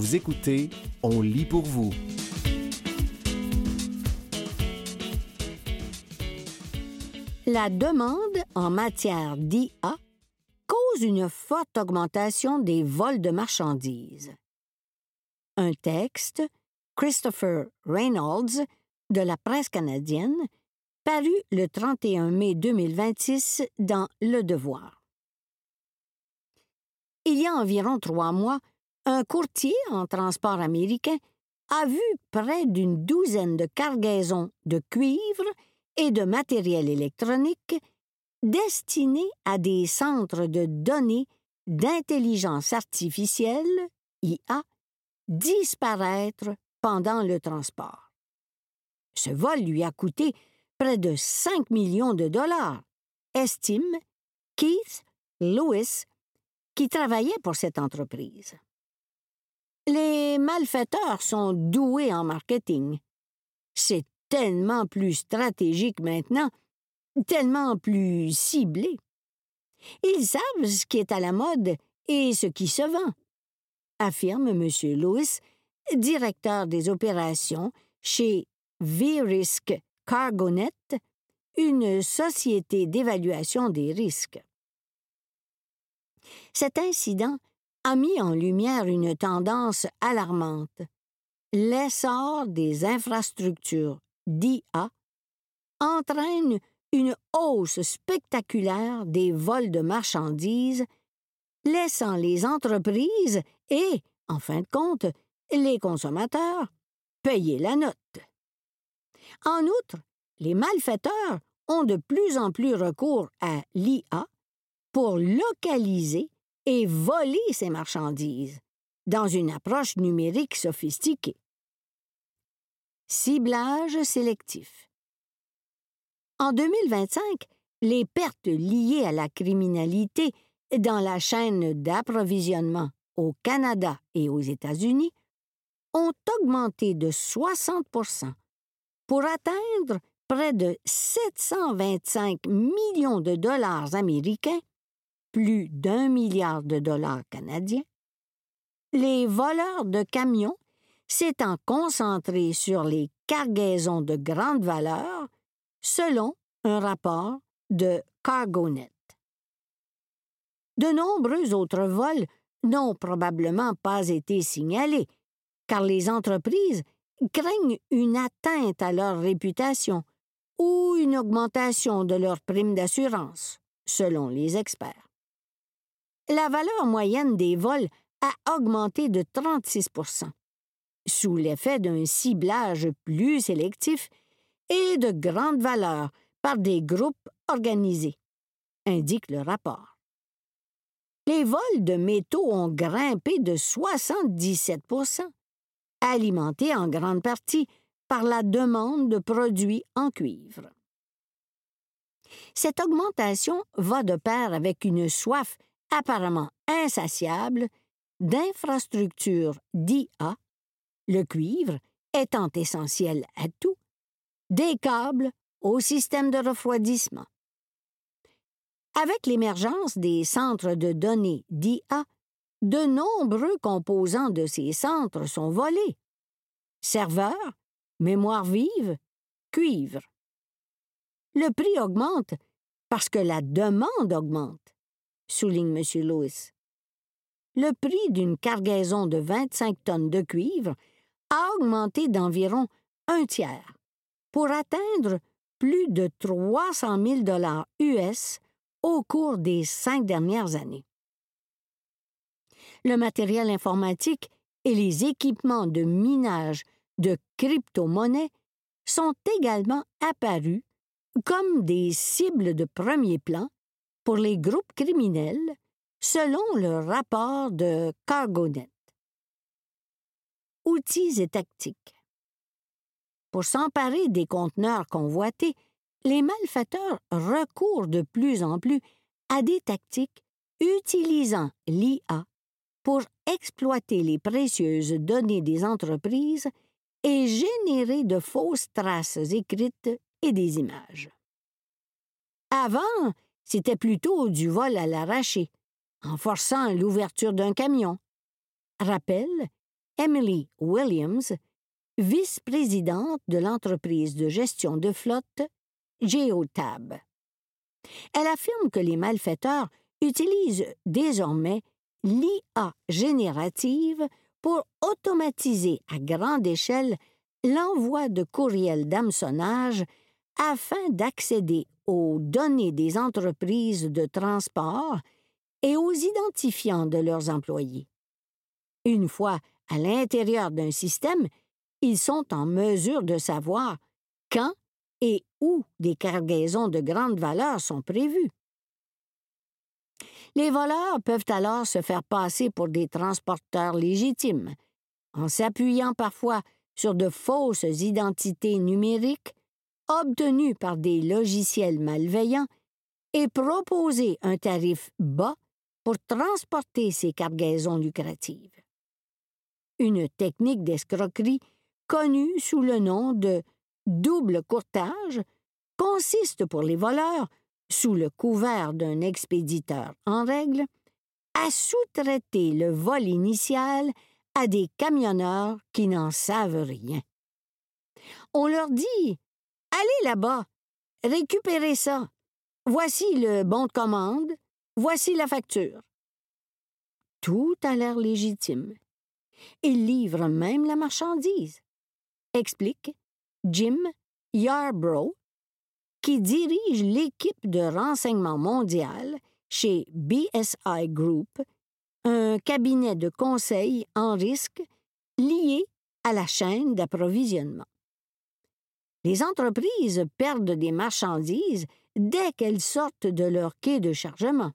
Vous écoutez On lit pour vous. La demande en matière d'IA cause une forte augmentation des vols de marchandises. Un texte, Christopher Reynolds, de la presse canadienne, paru le 31 mai 2026 dans Le Devoir. Il y a environ 3 mois, un courtier en transport américain a vu près d'une douzaine de cargaisons de cuivre et de matériel électronique destinés à des centres de données d'intelligence artificielle, IA, disparaître pendant le transport. Ce vol lui a coûté près de 5 millions de dollars, estime Keith Lewis, qui travaillait pour cette entreprise. Les malfaiteurs sont doués en marketing. C'est tellement plus stratégique maintenant, tellement plus ciblé. Ils savent ce qui est à la mode et ce qui se vend, affirme M. Lewis, directeur des opérations chez Verisk CargoNet, une société d'évaluation des risques. Cet incident a mis en lumière une tendance alarmante. L'essor des infrastructures d'IA entraîne une hausse spectaculaire des vols de marchandises, laissant les entreprises et, en fin de compte, les consommateurs payer la note. En outre, les malfaiteurs ont de plus en plus recours à l'IA pour localiser et voler ces marchandises dans une approche numérique sophistiquée. Ciblage sélectif. En 2025, les pertes liées à la criminalité dans la chaîne d'approvisionnement au Canada et aux États-Unis ont augmenté de 60% pour atteindre près de 725 millions de dollars américains, plus d'1 milliard de dollars canadiens. Les voleurs de camions s'étant concentrés sur les cargaisons de grande valeur, selon un rapport de CargoNet. De nombreux autres vols n'ont probablement pas été signalés, car les entreprises craignent une atteinte à leur réputation ou une augmentation de leur prime d'assurance, selon les experts. La valeur moyenne des vols a augmenté de 36%, sous l'effet d'un ciblage plus sélectif et de grande valeur par des groupes organisés, indique le rapport. Les vols de métaux ont grimpé de 77%, alimentés en grande partie par la demande de produits en cuivre. Cette augmentation va de pair avec une soif apparemment insatiable d'infrastructures d'IA, le cuivre étant essentiel à tout, des câbles au système de refroidissement. Avec l'émergence des centres de données d'IA, de nombreux composants de ces centres sont volés. Serveurs, mémoire vive, cuivre. Le prix augmente parce que la demande augmente, souligne M. Lewis. Le prix d'une cargaison de 25 tonnes de cuivre a augmenté d'environ 1/3 pour atteindre plus de 300 000 $ US au cours des 5 dernières années. Le matériel informatique et les équipements de minage de crypto-monnaies sont également apparus comme des cibles de premier plan pour les groupes criminels, selon le rapport de CargoNet. Outils et tactiques. Pour s'emparer des conteneurs convoités, les malfaiteurs recourent de plus en plus à des tactiques utilisant l'IA pour exploiter les précieuses données des entreprises et générer de fausses traces écrites et des images. Avant, c'était plutôt du vol à l'arraché, en forçant l'ouverture d'un camion, rappelle Emily Williams, vice-présidente de l'entreprise de gestion de flotte Geotab. Elle affirme que les malfaiteurs utilisent désormais l'IA générative pour automatiser à grande échelle l'envoi de courriels d'hameçonnage afin d'accéder aux données des entreprises de transport et aux identifiants de leurs employés. Une fois à l'intérieur d'un système, ils sont en mesure de savoir quand et où des cargaisons de grande valeur sont prévues. Les voleurs peuvent alors se faire passer pour des transporteurs légitimes, en s'appuyant parfois sur de fausses identités numériques obtenues par des logiciels malveillants et proposer un tarif bas pour transporter ces cargaisons lucratives. Une technique d'escroquerie connue sous le nom de double courtage consiste pour les voleurs, sous le couvert d'un expéditeur en règle, à sous-traiter le vol initial à des camionneurs qui n'en savent rien. On leur dit « Allez là-bas, récupérez ça. Voici le bon de commande, voici la facture. » Tout a l'air légitime. Ils livrent même la marchandise, explique Jim Yarbrough, qui dirige l'équipe de renseignement mondial chez BSI Group, un cabinet de conseil en risque lié à la chaîne d'approvisionnement. Les entreprises perdent des marchandises dès qu'elles sortent de leur quai de chargement.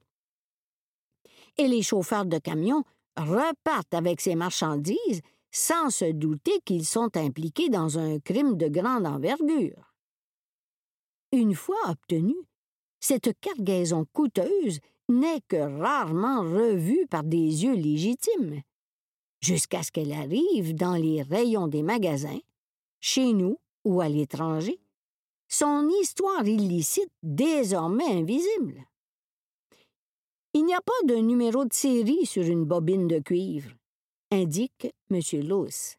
Et les chauffeurs de camions repartent avec ces marchandises sans se douter qu'ils sont impliqués dans un crime de grande envergure. Une fois obtenue, cette cargaison coûteuse n'est que rarement revue par des yeux légitimes, jusqu'à ce qu'elle arrive dans les rayons des magasins, chez nous ou à l'étranger, son histoire illicite désormais invisible. Il n'y a pas de numéro de série sur une bobine de cuivre, indique M. Lewis.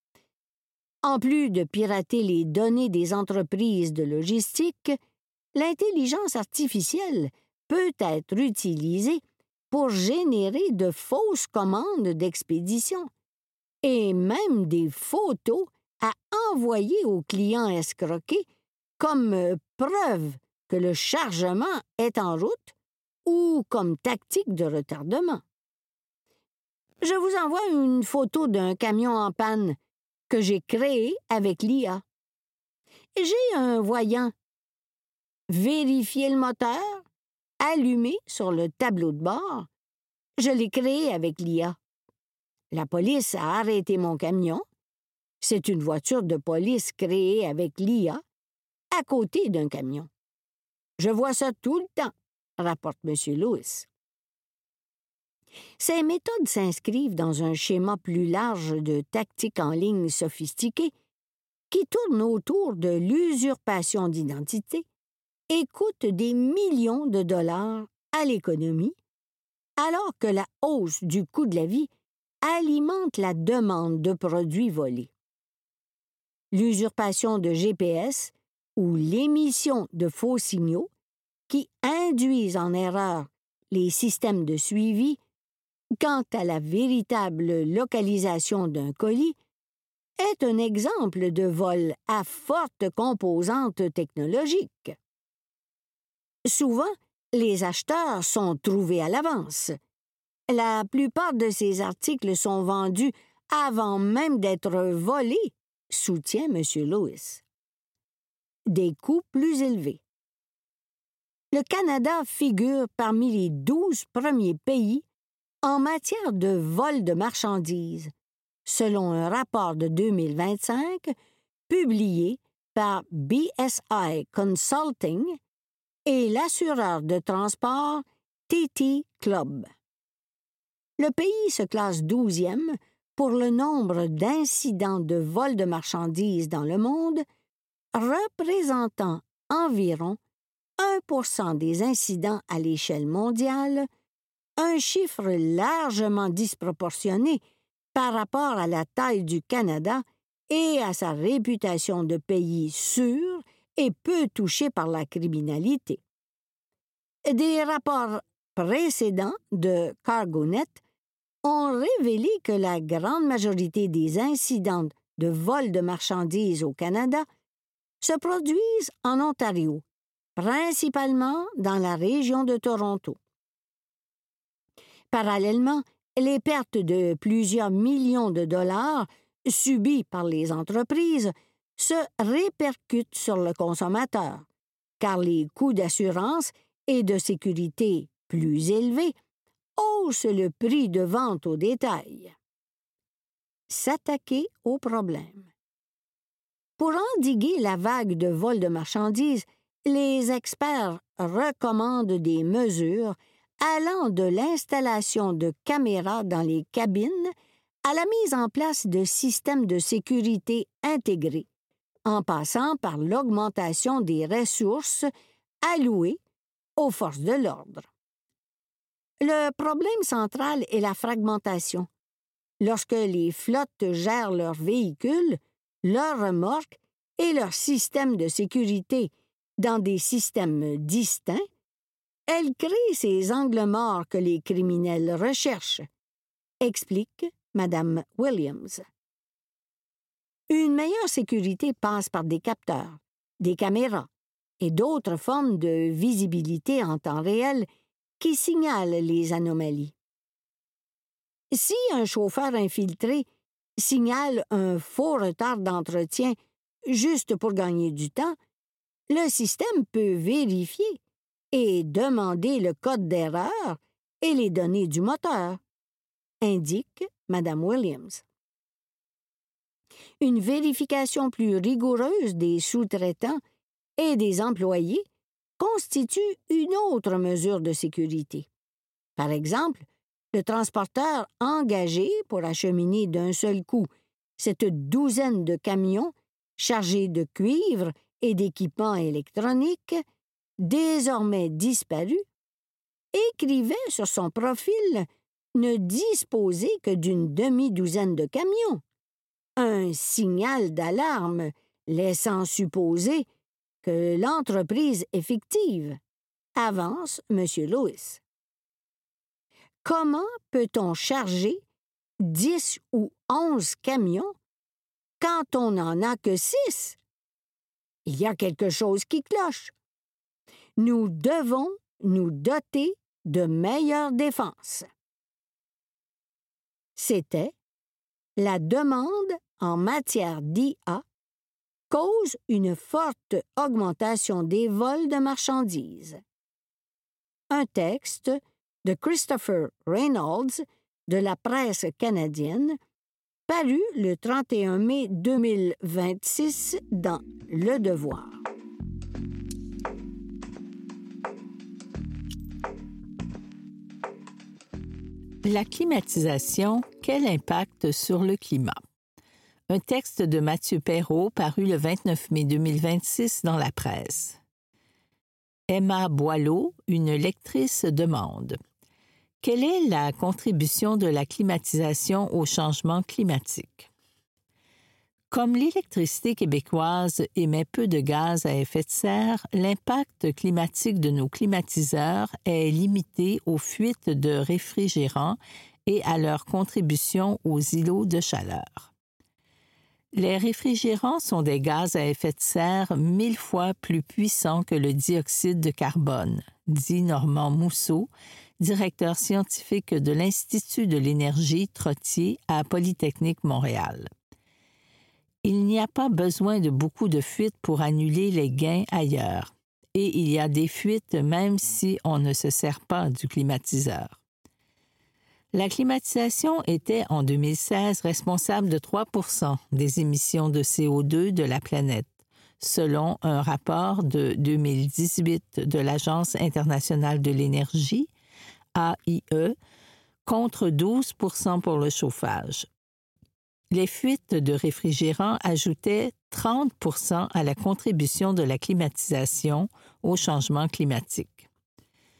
En plus de pirater les données des entreprises de logistique, l'intelligence artificielle peut être utilisée pour générer de fausses commandes d'expédition et même des photos à envoyer aux clients escroqués comme preuve que le chargement est en route ou comme tactique de retardement. Je vous envoie une photo d'un camion en panne que j'ai créé avec l'IA. J'ai un voyant. Vérifiez le moteur, allumé sur le tableau de bord. Je l'ai créé avec l'IA. La police a arrêté mon camion. C'est une voiture de police créée avec l'IA à côté d'un camion. Je vois ça tout le temps, rapporte M. Lewis. Ces méthodes s'inscrivent dans un schéma plus large de tactiques en ligne sophistiquées qui tournent autour de l'usurpation d'identité et coûtent des millions de dollars à l'économie, alors que la hausse du coût de la vie alimente la demande de produits volés. L'usurpation de GPS ou l'émission de faux signaux qui induisent en erreur les systèmes de suivi quant à la véritable localisation d'un colis est un exemple de vol à forte composante technologique. Souvent, les acheteurs sont trouvés à l'avance. La plupart de ces articles sont vendus avant même d'être volés, soutient M. Lewis. Des coûts plus élevés. Le Canada figure parmi les 12 premiers pays en matière de vol de marchandises, selon un rapport de 2025 publié par BSI Consulting et l'assureur de transport TT Club. Le pays se classe 12e pour le nombre d'incidents de vol de marchandises dans le monde, représentant environ 1% des incidents à l'échelle mondiale, un chiffre largement disproportionné par rapport à la taille du Canada et à sa réputation de pays sûr et peu touché par la criminalité. Des rapports précédents de CargoNet ont révélé que la grande majorité des incidents de vol de marchandises au Canada se produisent en Ontario, principalement dans la région de Toronto. Parallèlement, les pertes de plusieurs millions de dollars subies par les entreprises se répercutent sur le consommateur, car les coûts d'assurance et de sécurité plus élevés haussent le prix de vente au détail. S'attaquer au problème. Pour endiguer la vague de vol de marchandises, les experts recommandent des mesures allant de l'installation de caméras dans les cabines à la mise en place de systèmes de sécurité intégrés, en passant par l'augmentation des ressources allouées aux forces de l'ordre. Le problème central est la fragmentation. Lorsque les flottes gèrent leurs véhicules, leurs remorques et leurs systèmes de sécurité dans des systèmes distincts, elles créent ces angles morts que les criminels recherchent, explique Mme Williams. Une meilleure sécurité passe par des capteurs, des caméras et d'autres formes de visibilité en temps réel qui signalent les anomalies. Si un chauffeur infiltré signale un faux retard d'entretien juste pour gagner du temps, le système peut vérifier et demander le code d'erreur et les données du moteur, indique Mme Williams. Une vérification plus rigoureuse des sous-traitants et des employés constitue une autre mesure de sécurité. Par exemple, le transporteur engagé pour acheminer d'un seul coup cette douzaine de camions chargés de cuivre et d'équipements électroniques, désormais disparus, écrivait sur son profil ne disposer que d'une demi-douzaine de camions, un signal d'alarme laissant supposer que l'entreprise est fictive, avance M. Lewis. Comment peut-on charger 10 ou 11 camions quand on n'en a que 6? Il y a quelque chose qui cloche. Nous devons nous doter de meilleures défenses. C'était la demande en matière d'IA cause une forte augmentation des vols de marchandises. Un texte de Christopher Reynolds de la presse canadienne, paru le 31 mai 2026 dans Le Devoir. La climatisation, quel impact sur le climat? Un texte de Mathieu Perrault paru le 29 mai 2026 dans la presse. Emma Boileau, une lectrice, demande: quelle est la contribution de la climatisation au changement climatique? Comme l'électricité québécoise émet peu de gaz à effet de serre, l'impact climatique de nos climatiseurs est limité aux fuites de réfrigérants et à leur contribution aux îlots de chaleur. Les réfrigérants sont des gaz à effet de serre 1000 fois plus puissants que le dioxyde de carbone, dit Normand Mousseau, directeur scientifique de l'Institut de l'énergie Trottier à Polytechnique Montréal. Il n'y a pas besoin de beaucoup de fuites pour annuler les gains ailleurs, et il y a des fuites même si on ne se sert pas du climatiseur. La climatisation était en 2016 responsable de 3% des émissions de CO2 de la planète, selon un rapport de 2018 de l'Agence internationale de l'énergie, AIE, contre 12% pour le chauffage. Les fuites de réfrigérants ajoutaient 30% à la contribution de la climatisation au changement climatique.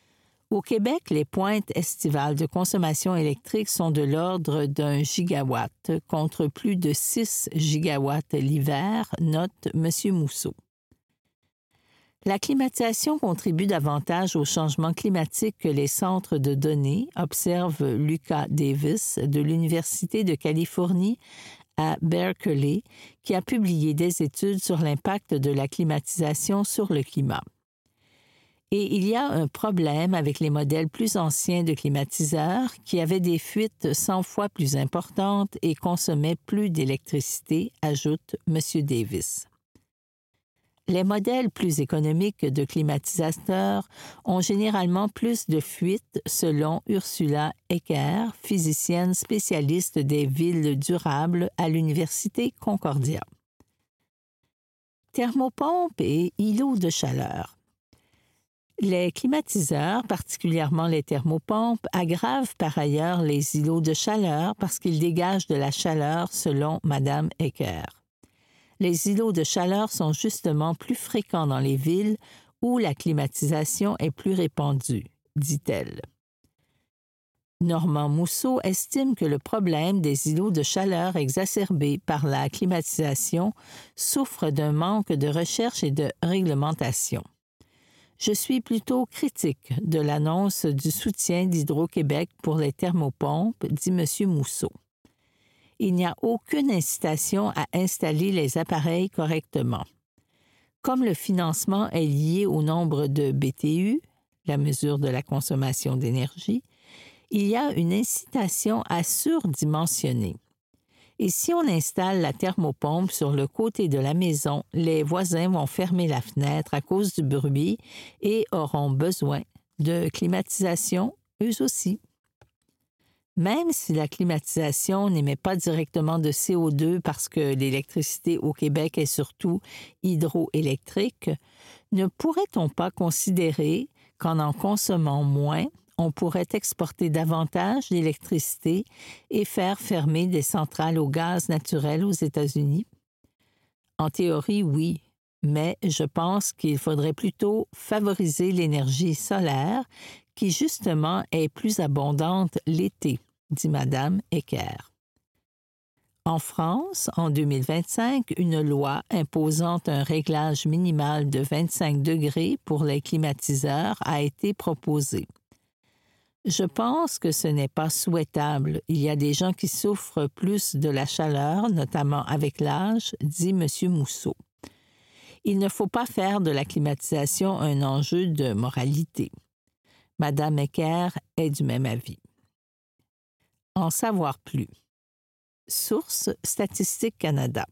Au Québec, les pointes estivales de consommation électrique sont de l'ordre d'1 gigawatt contre plus de 6 gigawatts l'hiver, note M. Mousseau. La climatisation contribue davantage au changement climatique que les centres de données, observe Lucas Davis de l'Université de Californie à Berkeley, qui a publié des études sur l'impact de la climatisation sur le climat. Et il y a un problème avec les modèles plus anciens de climatiseurs qui avaient des fuites 100 fois plus importantes et consommaient plus d'électricité, ajoute M. Davis. Les modèles plus économiques de climatisateurs ont généralement plus de fuites selon Ursula Ecker, physicienne spécialiste des villes durables à l'Université Concordia. Thermopompes et îlots de chaleur. Les climatiseurs, particulièrement les thermopompes, aggravent par ailleurs les îlots de chaleur parce qu'ils dégagent de la chaleur selon Mme Ecker. Les îlots de chaleur sont justement plus fréquents dans les villes où la climatisation est plus répandue, dit-elle. Normand Mousseau estime que le problème des îlots de chaleur exacerbés par la climatisation souffre d'un manque de recherche et de réglementation. Je suis plutôt critique de l'annonce du soutien d'Hydro-Québec pour les thermopompes, dit M. Mousseau. Il n'y a aucune incitation à installer les appareils correctement. Comme le financement est lié au nombre de BTU, la mesure de la consommation d'énergie, il y a une incitation à surdimensionner. Et si on installe la thermopompe sur le côté de la maison, les voisins vont fermer la fenêtre à cause du bruit et auront besoin de climatisation eux aussi. Même si la climatisation n'émet pas directement de CO2 parce que l'électricité au Québec est surtout hydroélectrique, ne pourrait-on pas considérer qu'en consommant moins, on pourrait exporter davantage d'électricité et faire fermer des centrales au gaz naturel aux États-Unis? En théorie, oui, mais je pense qu'il faudrait plutôt favoriser l'énergie solaire qui justement est plus abondante l'été, dit Mme Ecker. En France, en 2025, une loi imposant un réglage minimal de 25 degrés pour les climatiseurs a été proposée. Je pense que ce n'est pas souhaitable. Il y a des gens qui souffrent plus de la chaleur, notamment avec l'âge, dit M. Mousseau. Il ne faut pas faire de la climatisation un enjeu de moralité. Mme Ecker est du même avis. En savoir plus. Source Statistique Canada.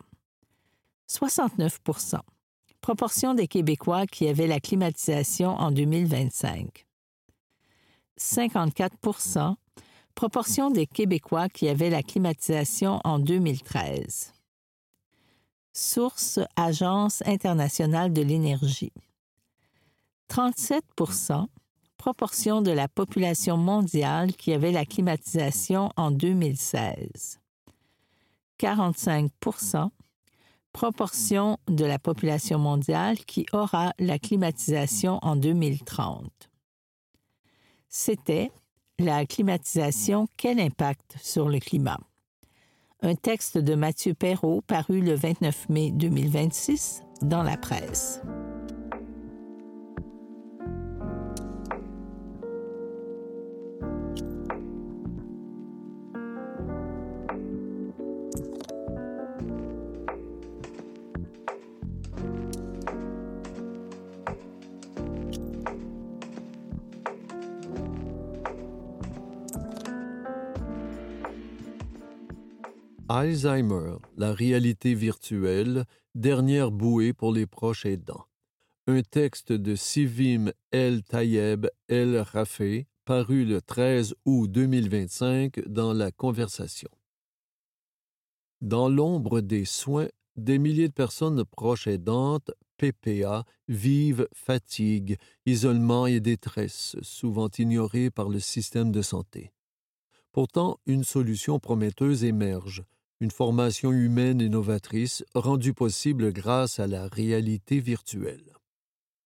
69%. Proportion des Québécois qui avaient la climatisation en 2025. 54%. Proportion des Québécois qui avaient la climatisation en 2013. Source Agence internationale de l'énergie. 37%. Proportion de la population mondiale qui avait la climatisation en 2016. 45%. Proportion de la population mondiale qui aura la climatisation en 2030. C'était la climatisation, quel impact sur le climat? Un texte de Mathieu Perrault paru le 29 mai 2026 dans la presse. Alzheimer, la réalité virtuelle, dernière bouée pour les proches aidants. Un texte de Sivim El Tayeb El Rafé, paru le 13 août 2025 dans La Conversation. Dans l'ombre des soins, des milliers de personnes proches aidantes, PPA, vivent fatigue, isolement et détresse, souvent ignorées par le système de santé. Pourtant, une solution prometteuse émerge, une formation humaine et novatrice rendue possible grâce à la réalité virtuelle.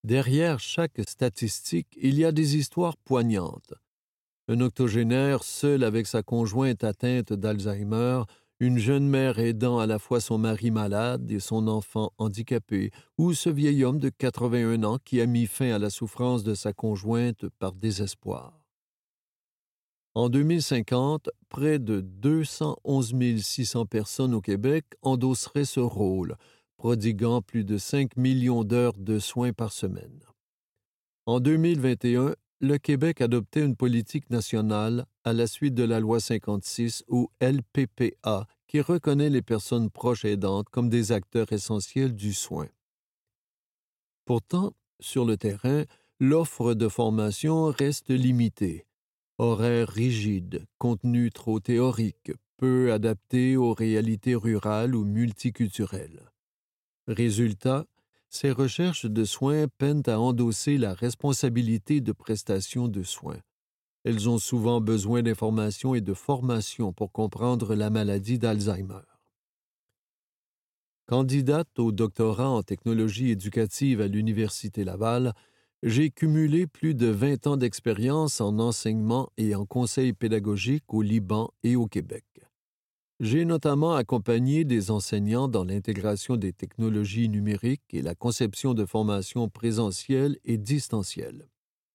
Derrière chaque statistique, il y a des histoires poignantes. Un octogénaire seul avec sa conjointe atteinte d'Alzheimer, une jeune mère aidant à la fois son mari malade et son enfant handicapé, ou ce vieil homme de 81 ans qui a mis fin à la souffrance de sa conjointe par désespoir. En 2050, près de 211 600 personnes au Québec endosseraient ce rôle, prodiguant plus de 5 millions d'heures de soins par semaine. En 2021, le Québec adoptait une politique nationale à la suite de la loi 56 ou LPPA qui reconnaît les personnes proches aidantes comme des acteurs essentiels du soin. Pourtant, sur le terrain, l'offre de formation reste limitée. Horaires rigides, contenu trop théorique, peu adapté aux réalités rurales ou multiculturelles. Résultat, ces recherches de soins peinent à endosser la responsabilité de prestation de soins. Elles ont souvent besoin d'informations et de formation pour comprendre la maladie d'Alzheimer. Candidate au doctorat en technologie éducative à l'Université Laval, j'ai cumulé plus de 20 ans d'expérience en enseignement et en conseil pédagogique au Liban et au Québec. J'ai notamment accompagné des enseignants dans l'intégration des technologies numériques et la conception de formations présentielles et distancielles.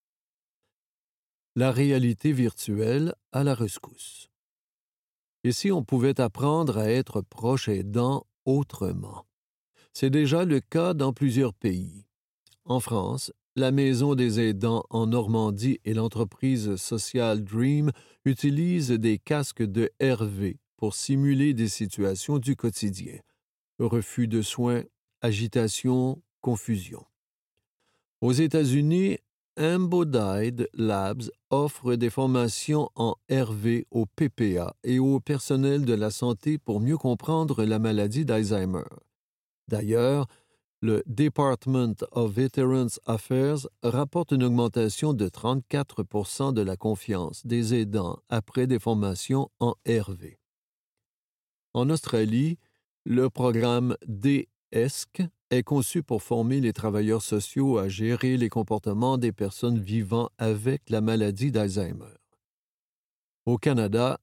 La réalité virtuelle à la rescousse. Et si on pouvait apprendre à être proche aidant autrement? C'est déjà le cas dans plusieurs pays. En France, la Maison des aidants en Normandie et l'entreprise sociale Dream utilisent des casques de RV pour simuler des situations du quotidien. Refus de soins, agitation, confusion. Aux États-Unis, Embodied Labs offre des formations en RV au PPA et au personnel de la santé pour mieux comprendre la maladie d'Alzheimer. D'ailleurs, le Department of Veterans Affairs rapporte une augmentation de 34 % de la confiance des aidants après des formations en RV. En Australie, le programme DESC est conçu pour former les travailleurs sociaux à gérer les comportements des personnes vivant avec la maladie d'Alzheimer. Au Canada,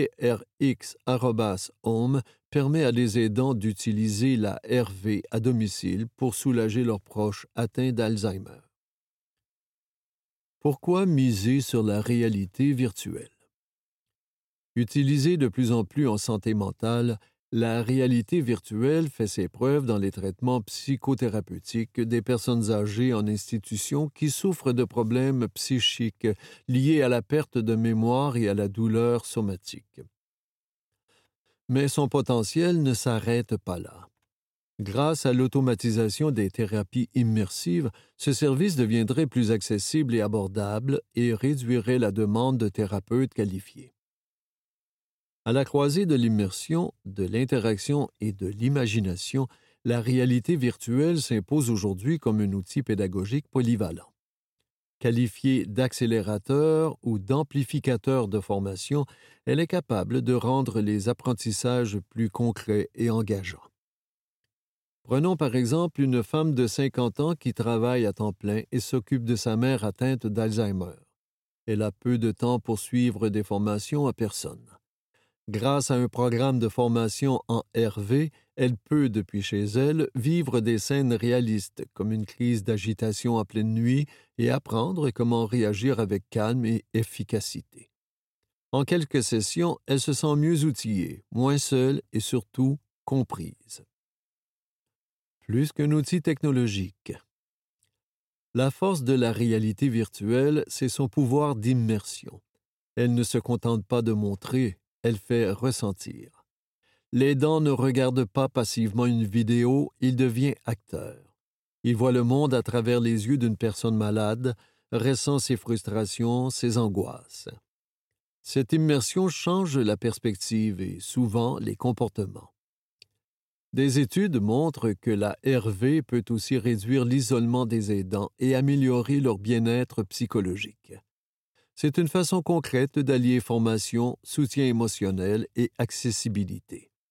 VRX@Home permet à des aidants d'utiliser la RV à domicile pour soulager leurs proches atteints d'Alzheimer. Pourquoi miser sur la réalité virtuelle? Utilisée de plus en plus en santé mentale, la réalité virtuelle fait ses preuves dans les traitements psychothérapeutiques des personnes âgées en institution qui souffrent de problèmes psychiques liés à la perte de mémoire et à la douleur somatique. Mais son potentiel ne s'arrête pas là. Grâce à l'automatisation des thérapies immersives, ce service deviendrait plus accessible et abordable et réduirait la demande de thérapeutes qualifiés. À la croisée de l'immersion, de l'interaction et de l'imagination, la réalité virtuelle s'impose aujourd'hui comme un outil pédagogique polyvalent. Qualifiée d'accélérateur ou d'amplificateur de formation, elle est capable de rendre les apprentissages plus concrets et engageants. Prenons par exemple une femme de 50 ans qui travaille à temps plein et s'occupe de sa mère atteinte d'Alzheimer. Elle a peu de temps pour suivre des formations en personne. Grâce à un programme de formation en RV, elle peut, depuis chez elle, vivre des scènes réalistes, comme une crise d'agitation en pleine nuit, et apprendre comment réagir avec calme et efficacité. En quelques sessions, elle se sent mieux outillée, moins seule et surtout comprise. Plus qu'un outil technologique. La force de la réalité virtuelle, c'est son pouvoir d'immersion. Elle ne se contente pas de montrer, elle fait ressentir. L'aidant ne regarde pas passivement une vidéo, il devient acteur. Il voit le monde à travers les yeux d'une personne malade, ressent ses frustrations, ses angoisses. Cette immersion change la perspective et souvent les comportements. Des études montrent que la RV peut aussi réduire l'isolement des aidants et améliorer leur bien-être psychologique. C'est une façon concrète d'allier formation, soutien émotionnel et accessibilité.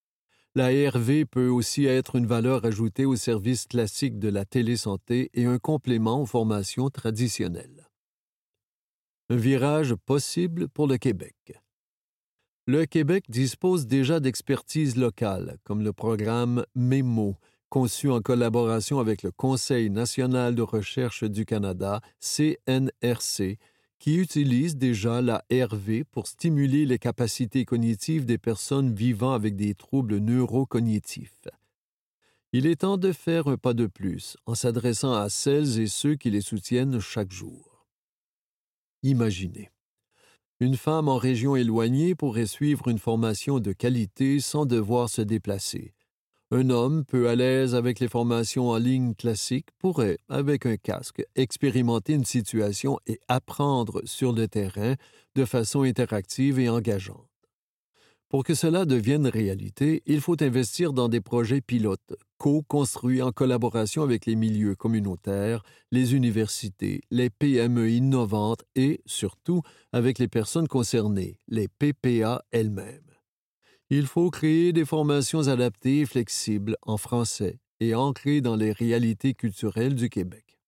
L'ARV peut aussi être une valeur ajoutée aux services classiques de la télésanté et un complément aux formations traditionnelles. Un virage possible pour le Québec. Le Québec dispose déjà d'expertise locale, comme le programme MEMO, conçu en collaboration avec le Conseil national de recherche du Canada, CNRC, qui utilise déjà la RV pour stimuler les capacités cognitives des personnes vivant avec des troubles neurocognitifs. Il est temps de faire un pas de plus en s'adressant à celles et ceux qui les soutiennent chaque jour. Imaginez. Une femme en région éloignée pourrait suivre une formation de qualité sans devoir se déplacer. Un homme peu à l'aise avec les formations en ligne classiques pourrait, avec un casque, expérimenter une situation et apprendre sur le terrain de façon interactive et engageante. Pour que cela devienne réalité, il faut investir dans des projets pilotes, co-construits en collaboration avec les milieux communautaires, les universités, les PME innovantes et, surtout, avec les personnes concernées, les PPA elles-mêmes. Il faut créer des formations adaptées et flexibles en français et ancrées dans les réalités culturelles du Québec.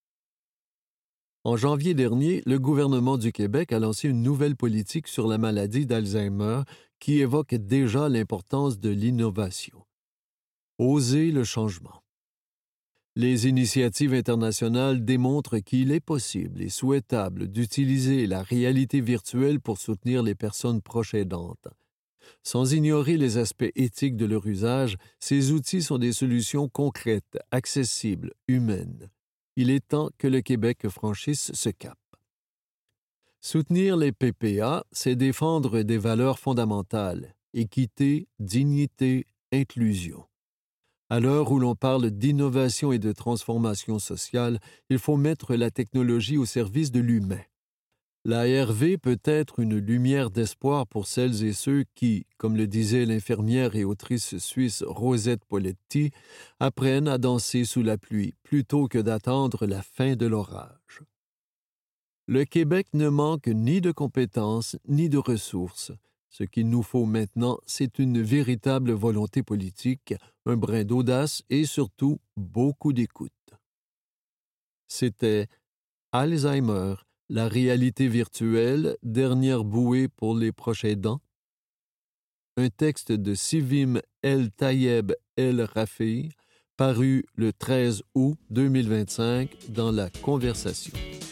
En janvier dernier, le gouvernement du Québec a lancé une nouvelle politique sur la maladie d'Alzheimer qui évoque déjà l'importance de l'innovation. Oser le changement. Les initiatives internationales démontrent qu'il est possible et souhaitable d'utiliser la réalité virtuelle pour soutenir les personnes proches aidantes. Sans ignorer les aspects éthiques de leur usage, ces outils sont des solutions concrètes, accessibles, humaines. Il est temps que le Québec franchisse ce cap. Soutenir les PPA, c'est défendre des valeurs fondamentales, équité, dignité, inclusion. À l'heure où l'on parle d'innovation et de transformation sociale, il faut mettre la technologie au service de l'humain. L'ARV peut être une lumière d'espoir pour celles et ceux qui, comme le disait l'infirmière et autrice suisse Rosette Poletti, apprennent à danser sous la pluie plutôt que d'attendre la fin de l'orage. Le Québec ne manque ni de compétences ni de ressources. Ce qu'il nous faut maintenant, c'est une véritable volonté politique, un brin d'audace et surtout beaucoup d'écoute. C'était Alzheimer, la réalité virtuelle, dernière bouée pour les proches aidants. Un texte de Sivim El Tayeb El Rafei, paru le 13 août 2025 dans La Conversation.